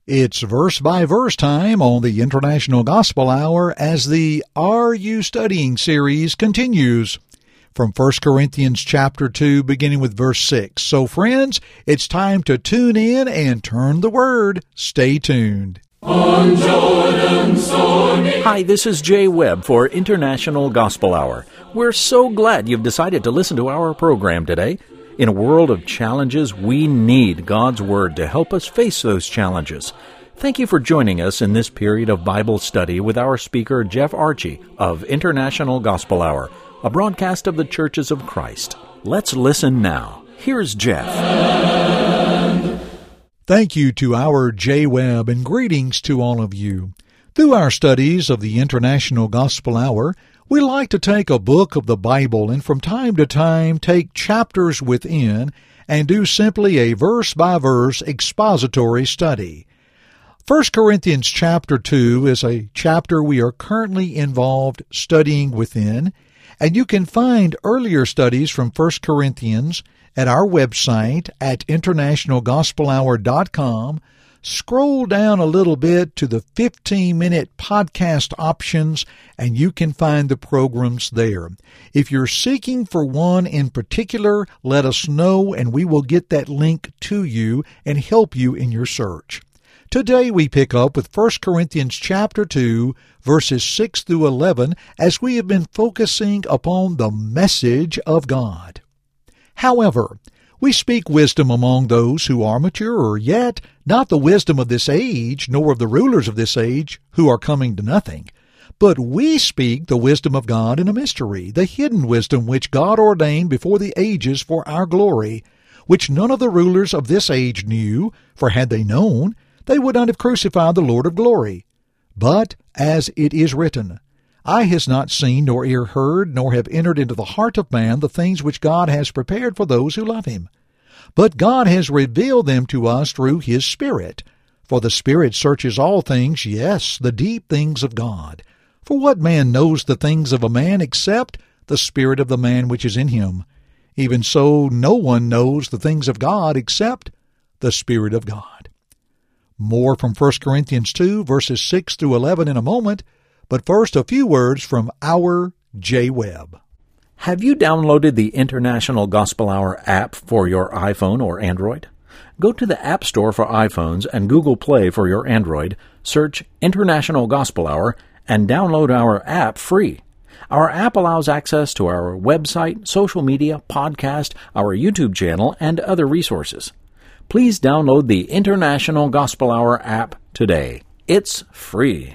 It's verse-by-verse time on the International Gospel Hour as the Are You Studying series continues from 1 Corinthians chapter 2, beginning with verse 6. So, friends, it's time to tune in and turn the word. Stay tuned. Hi, this is Jay Webb for International Gospel Hour. We're so glad you've decided to listen to our program today. In a world of challenges, we need God's Word to help us face those challenges. Thank you for joining us in this period of Bible study with our speaker, Jeff Archie of International Gospel Hour, a broadcast of the Churches of Christ. Let's listen now. Here's Jeff. Thank you to our Jay Webb and greetings to all of you. Through our studies of the International Gospel Hour, we like to take a book of the Bible and from time to time take chapters within and do simply a verse-by-verse expository study. 1 Corinthians chapter 2 is a chapter we are currently involved studying within, and you can find earlier studies from 1 Corinthians at our website at internationalgospelhour.com. Scroll down a little bit to the 15-minute podcast options, and you can find the programs there. If you're seeking for one in particular, let us know, and we will get that link to you and help you in your search. Today we pick up with 1 Corinthians chapter 2, verses 6 through 11, as we have been focusing upon the message of God. However, we speak wisdom among those who are mature, yet not the wisdom of this age, nor of the rulers of this age, who are coming to nothing. But we speak the wisdom of God in a mystery, the hidden wisdom which God ordained before the ages for our glory, which none of the rulers of this age knew, for had they known, they would not have crucified the Lord of glory. But, as it is written, Eye has not seen, nor ear heard, nor have entered into the heart of man the things which God has prepared for those who love him. But God has revealed them to us through his Spirit. For the Spirit searches all things, yes, the deep things of God. For what man knows the things of a man except the spirit of the man which is in him? Even so, no one knows the things of God except the Spirit of God. More from 1 Corinthians 2, verses 6 through 11 in a moment. But first, a few words from our Jay Webb. Have you downloaded the International Gospel Hour app for your iPhone or Android? Go to the App Store for iPhones and Google Play for your Android, search International Gospel Hour, and download our app free. Our app allows access to our website, social media, podcast, our YouTube channel, and other resources. Please download the International Gospel Hour app today. It's free.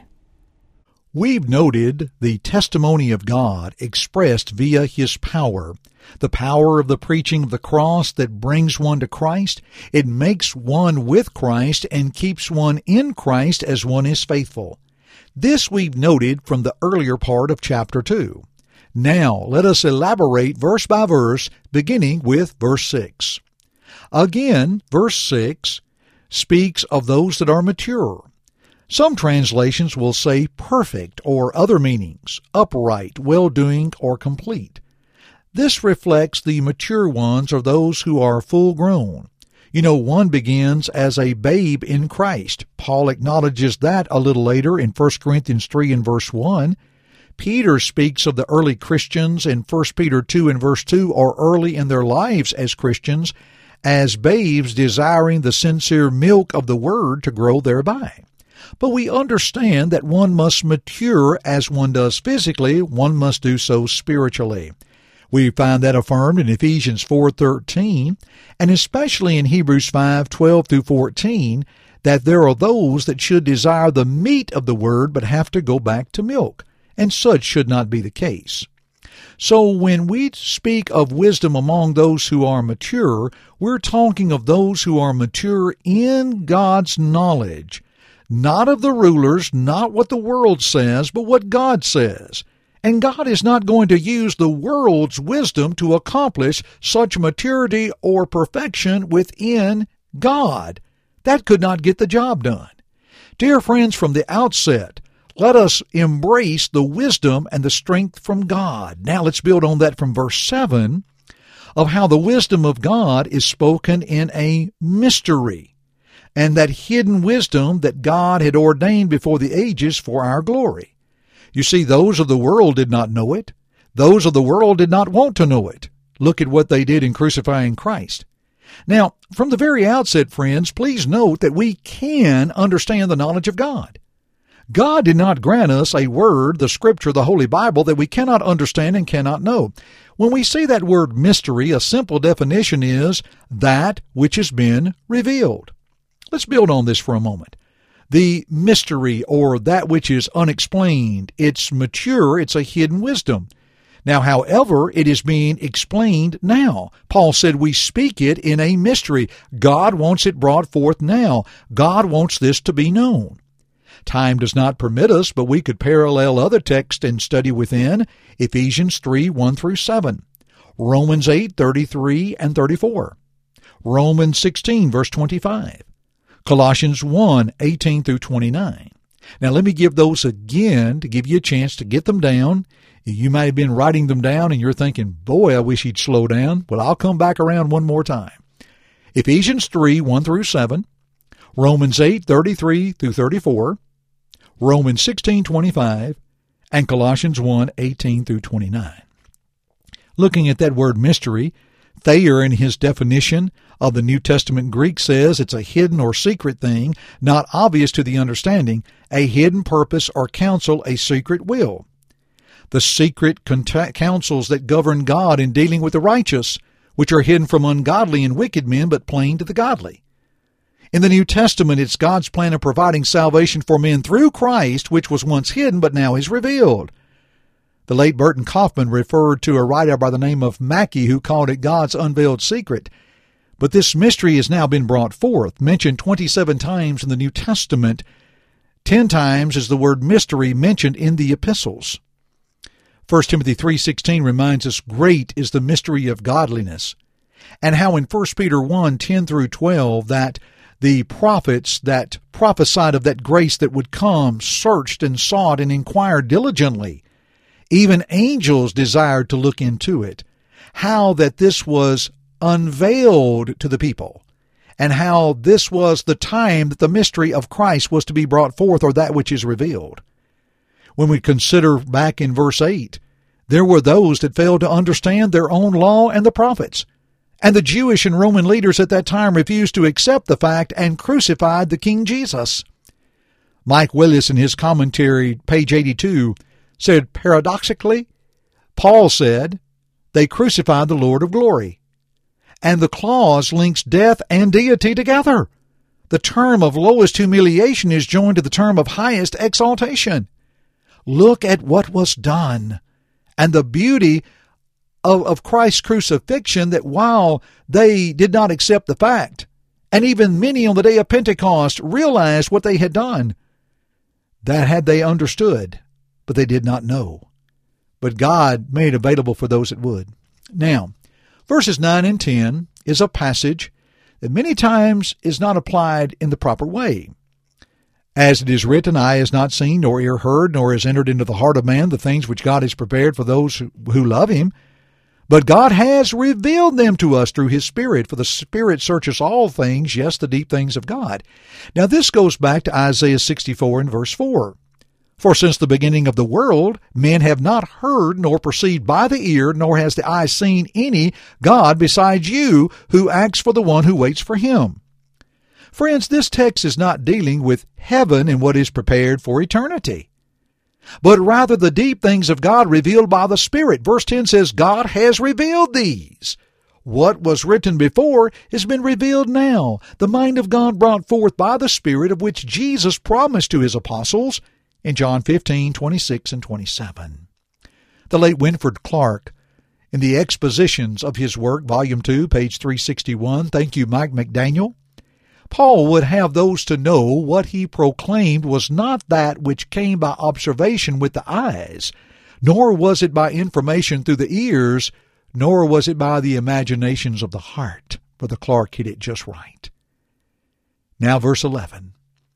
We've noted the testimony of God expressed via his power, the power of the preaching of the cross that brings one to Christ. It makes one with Christ and keeps one in Christ as one is faithful. This we've noted from the earlier part of chapter 2. Now let us elaborate verse by verse, beginning with verse 6. Again, verse 6 speaks of those that are mature. Some translations will say perfect or other meanings, upright, well-doing, or complete. This reflects the mature ones or those who are full-grown. You know, one begins as a babe in Christ. Paul acknowledges that a little later in 1 Corinthians 3 and verse 1. Peter speaks of the early Christians in 1 Peter 2 and verse 2, or early in their lives as Christians, as babes desiring the sincere milk of the Word to grow thereby. But we understand that one must mature as one does physically, one must do so spiritually. We find that affirmed in Ephesians 4:13, and especially in Hebrews 5:12 through 14, that there are those that should desire the meat of the Word but have to go back to milk, and such should not be the case. So when we speak of wisdom among those who are mature, we're talking of those who are mature in God's knowledge, not of the rulers, not what the world says, but what God says. And God is not going to use the world's wisdom to accomplish such maturity or perfection within God. That could not get the job done. Dear friends, from the outset, let us embrace the wisdom and the strength from God. Now let's build on that from verse 7 of how the wisdom of God is spoken in a mystery. and that hidden wisdom that God had ordained before the ages for our glory. You see, those of the world did not know it. Those of the world did not want to know it. Look at what they did in crucifying Christ. Now, from the very outset, friends, please note that we can understand the knowledge of God. God did not grant us a word, the Scripture, the Holy Bible, that we cannot understand and cannot know. When we see that word mystery, a simple definition is that which has been revealed. Let's build on this for a moment. The mystery, or that which is unexplained, it's mature, it's a hidden wisdom. Now, however, it is being explained now. Paul said we speak it in a mystery. God wants it brought forth now. God wants this to be known. Time does not permit us, but we could parallel other texts and study within Ephesians 3, 1 through 7, Romans 8, 33 and 34, Romans 16, verse 25, Colossians 1, 18 through 29. Now, let me give those again to give you a chance to get them down. You might have been writing them down and you're thinking, boy, I wish he'd slow down. Well, I'll come back around one more time. Ephesians 3, 1 through 7, Romans 8, 33 through 34, Romans 16, 25, and Colossians 1, 18 through 29. Looking at that word mystery, Thayer in his definition of the New Testament Greek says it's a hidden or secret thing, not obvious to the understanding, a hidden purpose or counsel, a secret will. The secret counsels that govern God in dealing with the righteous, which are hidden from ungodly and wicked men, but plain to the godly. In the New Testament, it's God's plan of providing salvation for men through Christ, which was once hidden, but now is revealed. The late Burton Kaufman referred to a writer by the name of Mackey who called it God's unveiled secret. But this mystery has now been brought forth, mentioned 27 times in the New Testament. 10 times is the word mystery mentioned in the epistles. 1 Timothy 3:16 reminds us, great is the mystery of godliness, and how in 1 Peter 1, 10 through 12, that the prophets that prophesied of that grace that would come searched and sought and inquired diligently. Even angels desired to look into it. How that this was unveiled to the people, and how this was the time that the mystery of Christ was to be brought forth, or that which is revealed. When we consider back in verse 8, there were those that failed to understand their own law and the prophets. And the Jewish and Roman leaders at that time refused to accept the fact and crucified the King Jesus. Mike Willis, in his commentary, page 82, said, paradoxically, Paul said, they crucified the Lord of glory. And the clause links death and deity together. The term of lowest humiliation is joined to the term of highest exaltation. Look at what was done, and the beauty of Christ's crucifixion, that while they did not accept the fact, and even many on the day of Pentecost realized what they had done, that had they understood, but they did not know. But God made available for those that would. Now, verses 9 and 10 is a passage that many times is not applied in the proper way. As it is written, eye has not seen, nor ear heard, nor has entered into the heart of man the things which God has prepared for those who love him. But God has revealed them to us through his Spirit, for the Spirit searches all things, yes, the deep things of God. Now this goes back to Isaiah 64 and verse 4. For since the beginning of the world, men have not heard nor perceived by the ear, nor has the eye seen any God besides you, who acts for the one who waits for him. Friends, this text is not dealing with heaven and what is prepared for eternity, but rather the deep things of God revealed by the Spirit. Verse 10 says, God has revealed these. What was written before has been revealed now, the mind of God brought forth by the Spirit, of which Jesus promised to his apostles in John 15, 26 and 27. The late Winford Clark, in the expositions of his work, Volume 2, page 361, thank you, Mike McDaniel, Paul would have those to know what he proclaimed was not that which came by observation with the eyes, nor was it by information through the ears, nor was it by the imaginations of the heart. Brother Clark hit it just right. Now verse 11.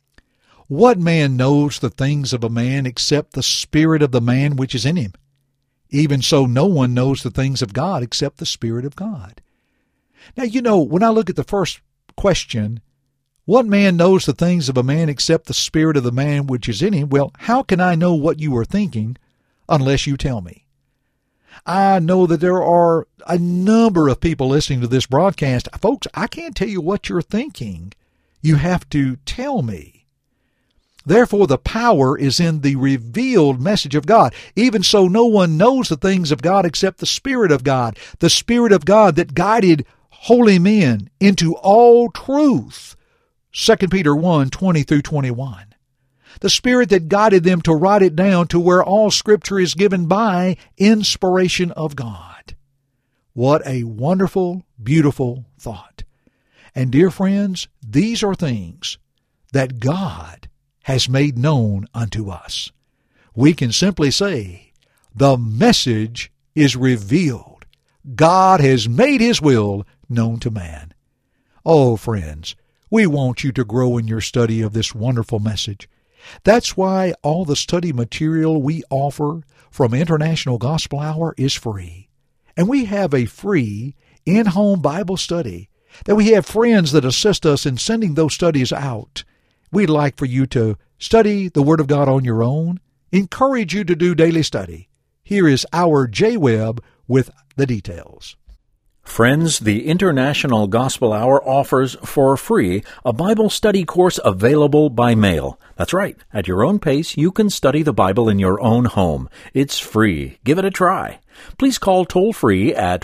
What man knows the things of a man except the spirit of the man which is in him? Even so, no one knows the things of God except the Spirit of God. Now, when I look at the first question, What man knows the things of a man except the spirit of the man which is in him? Well, how can I know what you are thinking unless you tell me? I know that there are a number of people listening to this broadcast. Folks, I can't tell you what you're thinking. You have to tell me. Therefore, the power is in the revealed message of God. Even so, no one knows the things of God except the Spirit of God. The Spirit of God that guided holy men into all truth. 2 Peter 1, 20 through 21. The Spirit that guided them to write it down to where all Scripture is given by inspiration of God. What a wonderful, beautiful thought. And dear friends, these are things that God has made known unto us. We can simply say, the message is revealed. God has made His will known to man. Oh, friends, we want you to grow in your study of this wonderful message. That's why all the study material we offer from International Gospel Hour is free. And we have a free in-home Bible study that we have friends that assist us in sending those studies out. We'd like for you to study the Word of God on your own, encourage you to do daily study. Here is our J. Webb with the details. Friends, the International Gospel Hour offers for free a Bible study course available by mail. That's right. At your own pace, you can study the Bible in your own home. It's free. Give it a try. Please call toll-free at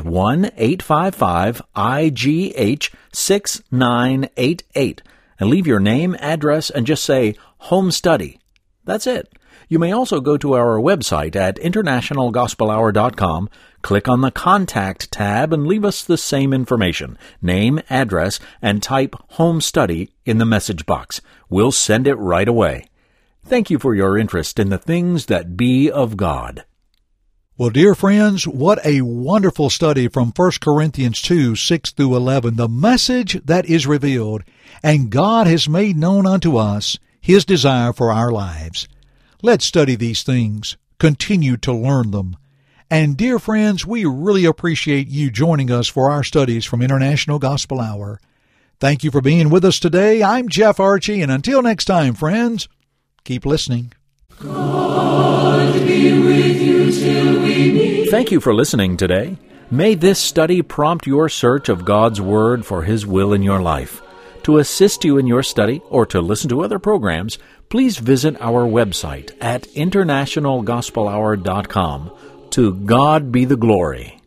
1-855-IGH-6988 and leave your name, address, and just say, Home Study. That's it. You may also go to our website at internationalgospelhour.com, click on the Contact tab, and leave us the same information, name, address, and type Home Study in the message box. We'll send it right away. Thank you for your interest in the things that be of God. Well, dear friends, what a wonderful study from 1 Corinthians 2, 6 through 11, the message that is revealed, and God has made known unto us His desire for our lives. Let's study these things, continue to learn them. And dear friends, we really appreciate you joining us for our studies from International Gospel Hour. Thank you for being with us today. I'm Jeff Archie, and until next time, friends, keep listening. God be with you till we meet. Thank you for listening today. May this study prompt your search of God's Word for His will in your life. To assist you in your study or to listen to other programs, please visit our website at internationalgospelhour.com. To God be the glory.